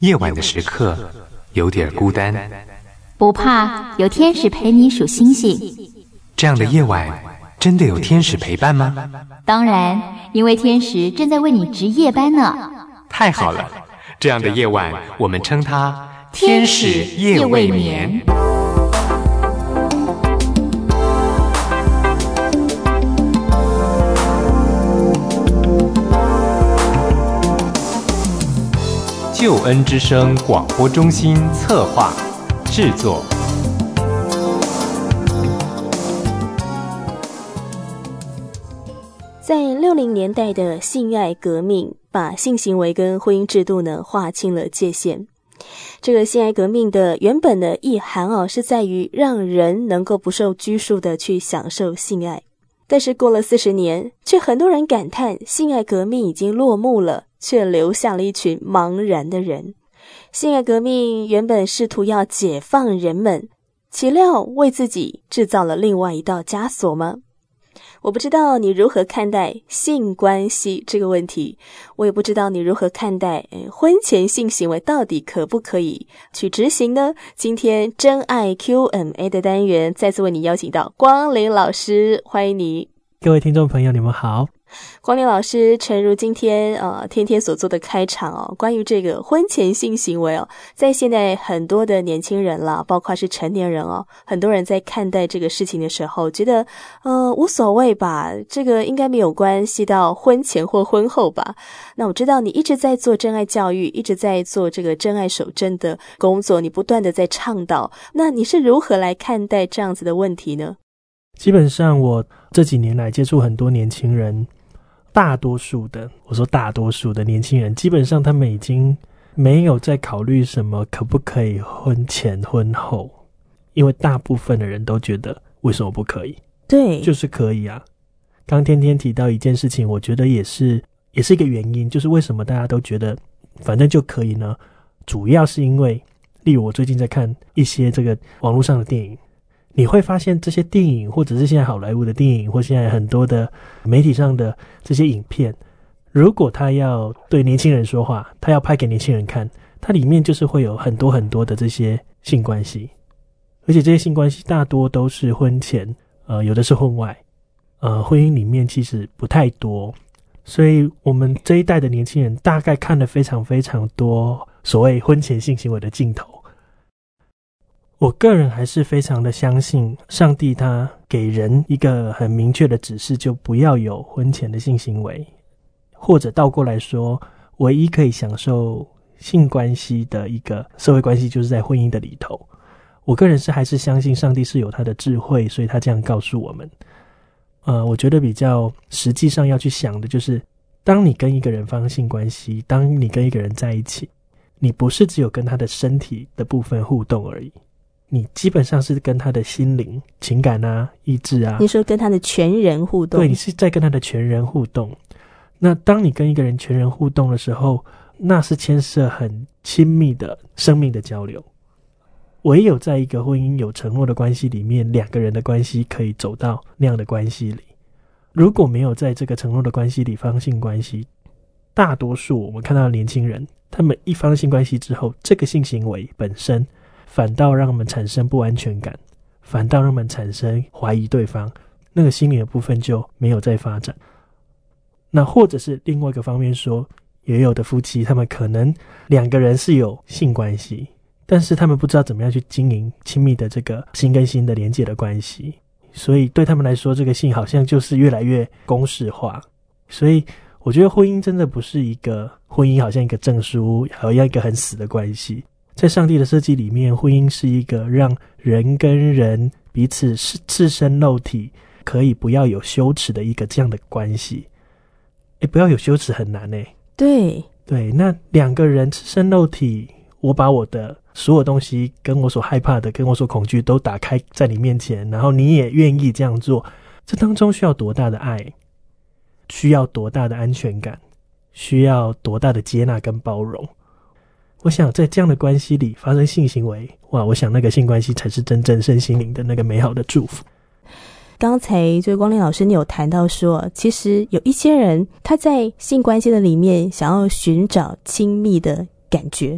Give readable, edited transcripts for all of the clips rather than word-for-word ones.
夜晚的时刻有点孤单， 不怕，有天使陪你数星星。 这样的夜晚真的有天使陪伴吗？ 当然，因为天使正在为你值夜班呢。 太好了，这样的夜晚我们称它天使夜未眠。救恩之声广播中心策划制作。 在60年代的性爱革命，把性行为跟婚姻制度呢划清了界限。这个性爱革命的原本的意涵是在于让人能够不受拘束的去享受性爱。但是过了40年，却很多人感叹性爱革命已经落幕了，却留下了一群茫然的人。性爱革命原本试图要解放人们，岂料为自己制造了另外一道枷锁吗？我不知道你如何看待性关系这个问题，我也不知道你如何看待婚前性行为到底可不可以去执行呢？今天真爱 Q&A 的单元再次为你邀请到光临老师，欢迎你。 各位听众朋友你们好。 光临老师，诚如今天天天所做的开场关于这个婚前性行为在现在很多的年轻人啦，包括是成年人很多人在看待这个事情的时候觉得无所谓吧，这个应该没有关系到婚前或婚后吧。那我知道你一直在做真爱教育，一直在做这个真爱守贞的工作，你不断的在倡导，那你是如何来看待这样子的问题呢？ 基本上我这几年来接触很多年轻人，大多数的年轻人，基本上他们已经没有在考虑什么可不可以婚前婚后，因为大部分的人都觉得为什么不可以？ 对， 就是可以啊。刚天天提到一件事情，我觉得也是一个原因，就是为什么大家都觉得反正就可以呢？主要是因为，例如我最近在看一些这个网络上的电影，你会发现这些电影，或者是现在好莱坞的电影，或现在很多的媒体上的这些影片，如果他要对年轻人说话，他要拍给年轻人看，它里面就是会有很多很多的这些性关系，而且这些性关系大多都是婚前，有的是婚外，婚姻里面其实不太多，所以我们这一代的年轻人大概看了非常非常多所谓婚前性行为的镜头。我个人还是非常的相信上帝他给人一个很明确的指示，就不要有婚前的性行为，或者倒过来说，唯一可以享受性关系的一个社会关系就是在婚姻的里头。我个人还是相信上帝是有他的智慧，所以他这样告诉我们。我觉得比较实际上要去想的就是，当你跟一个人发生性关系，当你跟一个人在一起，你不是只有跟他的身体的部分互动而已，你基本上是跟他的心灵、情感啊、意志啊。你说跟他的全人互动？对， 你是在跟他的全人互动。那当你跟一个人全人互动的时候，那是牵涉很亲密的生命的交流。唯有在一个婚姻有承诺的关系里面，两个人的关系可以走到那样的关系里。如果没有在这个承诺的关系里发生性关系，大多数我们看到的年轻人，他们一发生性关系之后，这个性行为本身反倒让他们产生不安全感，反倒让他们产生怀疑对方，那个心理的部分就没有再发展。那或者是另外一个方面说，也有的夫妻他们可能两个人是有性关系，但是他们不知道怎么样去经营亲密的这个心跟心的连接的关系，所以对他们来说，这个性好像就是越来越公式化。所以我觉得婚姻真的不是一个婚姻好像一个证书，好像一个很死的关系。在上帝的设计里面，婚姻是一个让人跟人彼此赤身露体，可以不要有羞耻的一个这样的关系。不要有羞耻很难对， 那两个人赤身露体，我把我的所有东西跟我所害怕的跟我所恐惧都打开在你面前，然后你也愿意这样做，这当中需要多大的爱，需要多大的安全感，需要多大的接纳跟包容。我想在这样的关系里发生性行为，我想那个性关系才是真正身心灵的那个美好的祝福。 刚才就是光临老师你有谈到说，其实有一些人他在性关系的里面想要寻找亲密的感觉，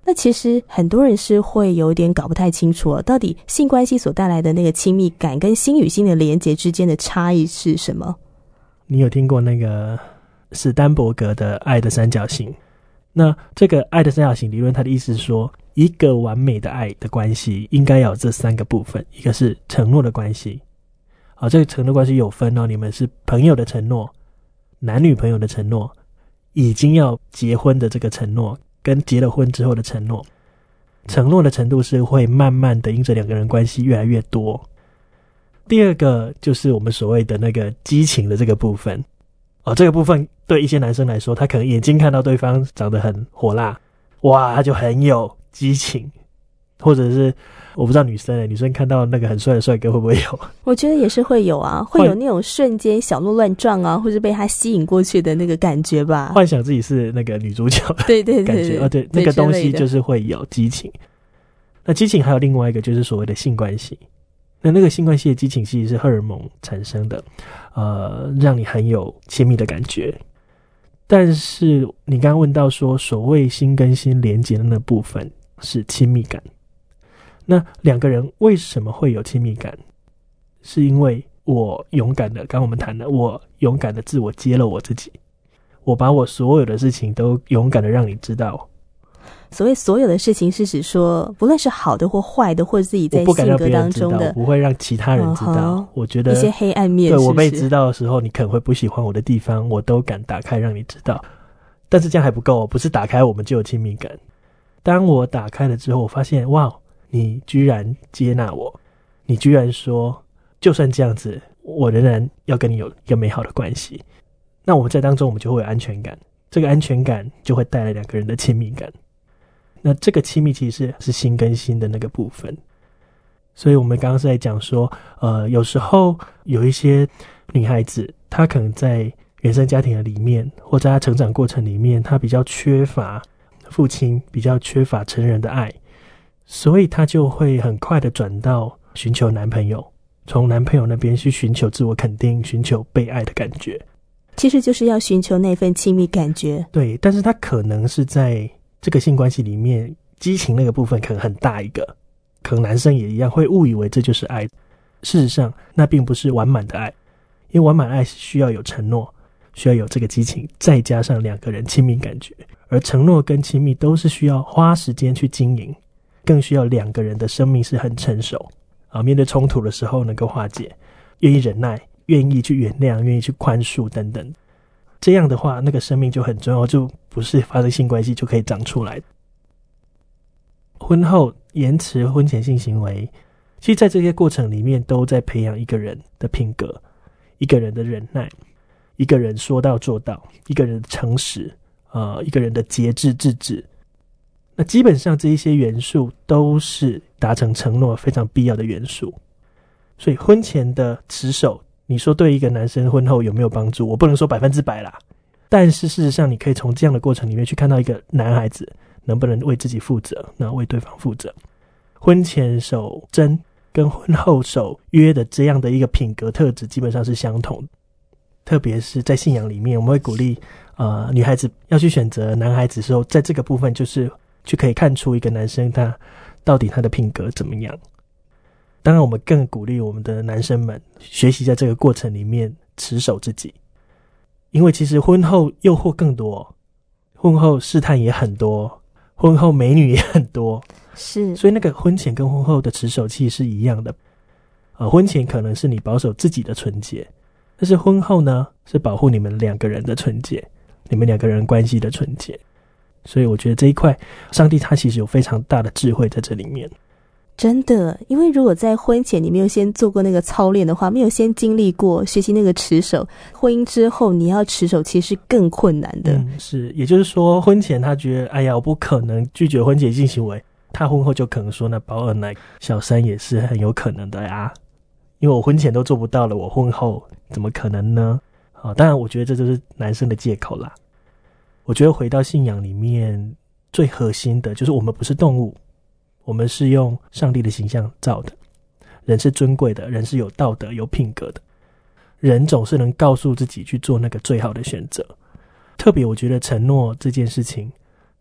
那其实很多人是会有点搞不太清楚到底性关系所带来的那个亲密感跟心与心的连结之间的差异是什么？ 你有听过那个史丹伯格的爱的三角形？那这个爱的三角形理论，它的意思是说，一个完美的爱的关系应该有这3个部分。一个是承诺的关系，这个承诺关系有分你们是朋友的承诺、男女朋友的承诺、已经要结婚的这个承诺，跟结了婚之后的承诺。承诺的程度是会慢慢的因着2个人关系越来越多。第二个就是我们所谓的那个激情的这个部分。这个部分对一些男生来说，他可能眼睛看到对方长得很火辣，哇，他就很有激情。或者是我不知道女生看到那个很帅的帅哥会不会有？ 我觉得也是会有啊，会有那种瞬间小鹿乱撞啊，或是被他吸引过去的那个感觉吧， 幻想自己是那个女主角的对对对感觉。对，那个东西就是会有激情。那激情还有另外一个就是所谓的性关系。那个性关系的激情其实是荷尔蒙产生的，让你很有亲密的感觉。但是你刚刚问到说，所谓心跟心连结的那部分是亲密感。那2个人为什么会有亲密感？是因为我勇敢的，刚刚我们谈的，我勇敢的自我揭露我自己，我把我所有的事情都勇敢的让你知道。 所谓所有的事情是指说，不论是好的或坏的，或者自己在性格当中的， 我不会让其他人知道。我觉得一些黑暗面， 对，我被知道的时候，你可能会不喜欢我的地方，我都敢打开让你知道。但是这样还不够，不是打开我们就有亲密感。当我打开了之后，我发现，哇，你居然接纳我，你居然说，就算这样子，我仍然要跟你有一个美好的关系。那我们在当中，我们就会有安全感，这个安全感就会带来2个人的亲密感。那这个亲密其实是心跟心的那个部分。所以我们刚刚是在讲说，有时候有一些女孩子，她可能在原生家庭的里面，或在她成长过程里面，她比较缺乏父亲，比较缺乏成人的爱，所以她就会很快的转到寻求男朋友，从男朋友那边去寻求自我肯定，寻求被爱的感觉。 其实就是要寻求那份亲密感觉。 对，但是她可能是在这个性关系里面，激情那个部分可能很大一个，可能男生也一样会误以为这就是爱。事实上那并不是完满的爱，因为完满爱是需要有承诺，需要有这个激情，再加上2个人亲密感觉。而承诺跟亲密都是需要花时间去经营，更需要2个人的生命是很成熟，面对冲突的时候能够化解，愿意忍耐，愿意去原谅，愿意去宽恕等等。这样的话，那个生命就很重要，就不是发生性关系就可以长出来。婚后延迟婚前性行为，其实在这些过程里面都在培养一个人的品格，一个人的忍耐，一个人说到做到，一个人的诚实，一个人的节制自制。那基本上这一些元素都是达成承诺非常必要的元素。所以婚前的持守，你说对一个男生婚后有没有帮助？我不能说100%啦，但是事实上你可以从这样的过程里面去看到一个男孩子能不能为自己负责，那为对方负责。婚前守贞跟婚后守约的这样的一个品格特质基本上是相同的。特别是在信仰里面，我们会鼓励女孩子要去选择男孩子的时候，在这个部分就是去可以看出一个男生他到底他的品格怎么样。当然我们更鼓励我们的男生们学习在这个过程里面持守自己，因为其实婚后诱惑更多，婚后试探也很多，婚后美女也很多， 是， 所以那个婚前跟婚后的持守其实是一样的。婚前可能是你保守自己的纯洁，但是婚后呢是保护你们2个人的纯洁，你们2个人关系的纯洁。所以我觉得这一块上帝他其实有非常大的智慧在这里面。 真的，因为如果在婚前你没有先做过那个操练的话，没有先经历过学习那个持守，婚姻之后你要持守其实是更困难的。 是，也就是说婚前他觉得哎呀我不可能拒绝婚前性行为，他婚后就可能说那包二奶小三也是很有可能的呀，因为我婚前都做不到了，我婚后怎么可能呢？当然我觉得这就是男生的借口啦。我觉得回到信仰里面最核心的就是我们不是动物，我们是用上帝的形象造的，人是尊贵的，人是有道德有品格的，人总是能告诉自己去做那个最好的选择。特别我觉得承诺这件事情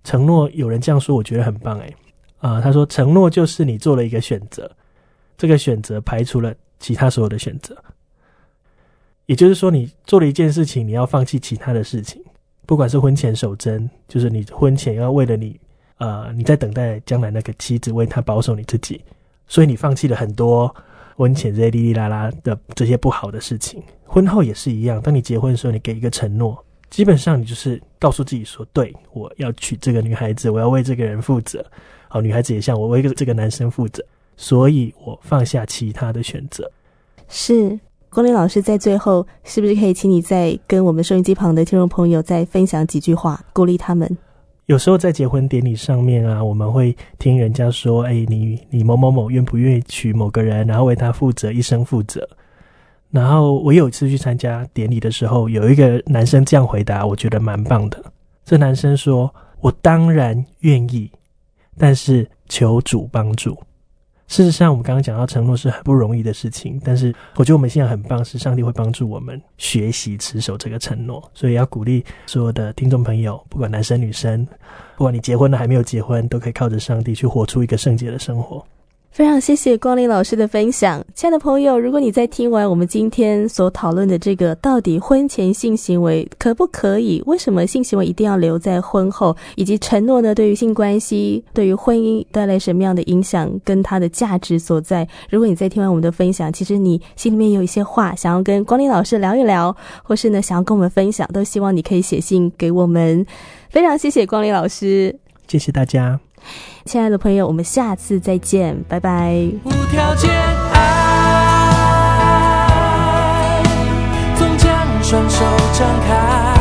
承诺有人这样说，我觉得很棒他说承诺就是你做了一个选择，这个选择排除了其他所有的选择，也就是说你做了一件事情，你要放弃其他的事情，不管是婚前守贞，就是你婚前要为了你在等待将来那个妻子为她保守你自己，所以你放弃了很多婚前这些哩哩啦啦的这些不好的事情。婚后也是一样，当你结婚的时候，你给一个承诺，基本上你就是告诉自己说，对，我要娶这个女孩子，我要为这个人负责。好，女孩子也像我为这个男生负责，所以我放下其他的选择。 是，光林老师在最后是不是可以请你再跟我们收音机旁的听众朋友再分享几句话，鼓励他们？ 有时候在结婚典礼上面啊，我们会听人家说，你某某某愿不愿意娶某个人，然后为他负责，一生负责。然后我有一次去参加典礼的时候，有一个男生这样回答，我觉得蛮棒的。这男生说，我当然愿意，但是求主帮助。事实上我们刚刚讲到承诺是很不容易的事情，但是我觉得我们现在很棒，是上帝会帮助我们学习持守这个承诺。所以要鼓励所有的听众朋友，不管男生女生，不管你结婚了还没有结婚，都可以靠着上帝去活出一个圣洁的生活。 非常谢谢光林老师的分享。亲爱的朋友，如果你在听完我们今天所讨论的这个到底婚前性行为可不可以，为什么性行为一定要留在婚后，以及承诺呢对于性关系对于婚姻带来什么样的影响跟它的价值所在，如果你在听完我们的分享，其实你心里面有一些话想要跟光林老师聊一聊，或是呢想要跟我们分享，都希望你可以写信给我们。非常谢谢光林老师， 谢谢大家。 亲爱的朋友，我们下次再见，拜拜。 无条件爱，总将双手张开。